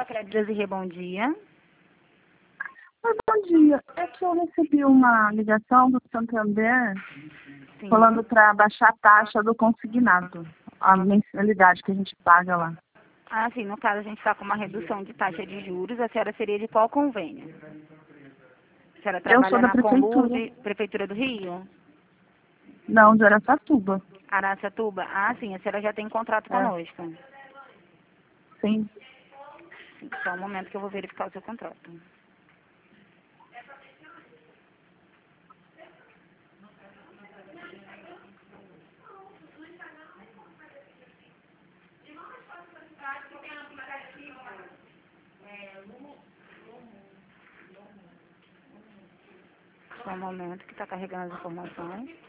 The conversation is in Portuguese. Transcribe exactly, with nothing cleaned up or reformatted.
Crédito Desirê, bom dia. Oi, bom dia. É que eu recebi uma ligação do Santander Sim. falando para baixar a taxa do consignado, a mensalidade que a gente paga lá. Ah, sim, no caso a gente está com uma redução de taxa de juros. A senhora seria de qual convênio? A senhora Eu sou trabalha da na prefeitura. Conlude, Prefeitura do Rio? Não, de Araçatuba. Araçatuba? Ah, sim, a senhora já tem contrato É, conosco. sim. Sim, só um momento que eu vou verificar o seu contrato. Só um momento que está carregando as informações.